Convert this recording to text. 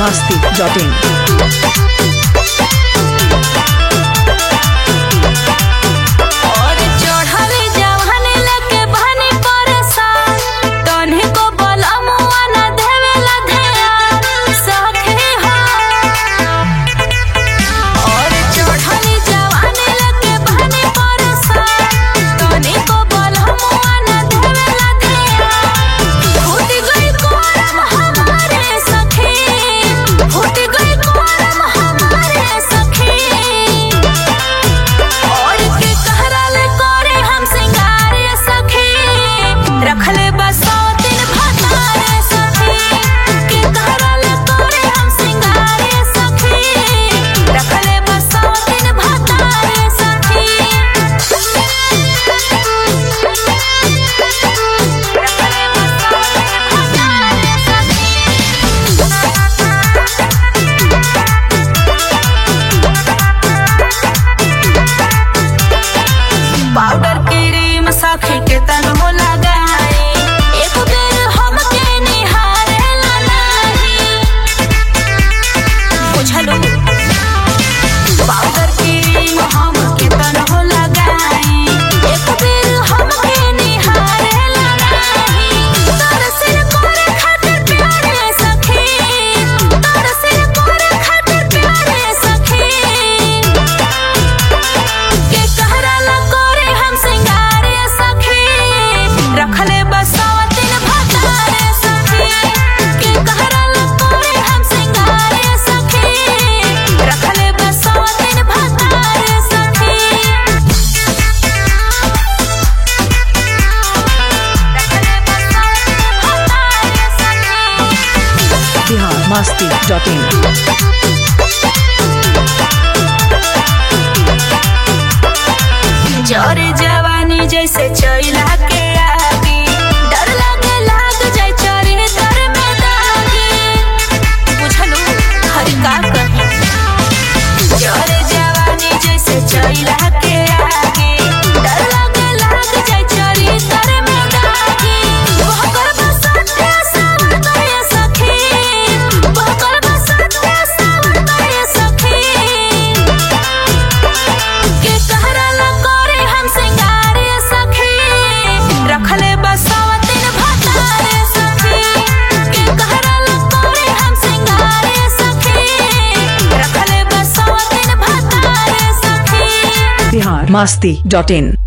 biharmasti.in। Powder cream सखी के तन हो लगाई एक बेर हमके निहारेला नहीं बुझलो। पाउडर क्रीम हमके तन हो लगाई एक बेर हमके निहारेला नहीं। तरसे करे खातिर प्यारे सखी, तरसे करे खातिर प्यारे सखी के कहराला करे हम सिंगारे सखी रखले बसावतिन भतारे सखी के कहराला करे हम सिंगारे सखी रखले बसावतिन भतारे सखी biharmasti.in। जोरे जवानी जैसे चैला के आगे डर लगे लाग जाए चोरी दर में दागी बुझलू हर का कही। जोरे जवानी जैसे चैला के आगे डर लगे लाग जाए चोरी दर में दागी। बहकर बसंते सावन करे सखी, बहकर बसंते सावन करे सखी के कहराला करे हम सिंगारे सखी रखले बसावतिन भतारे सखी के कहराला करे हम सिंगारे सखी रखले बसावतिन भतारे सखी। biharmasti.in।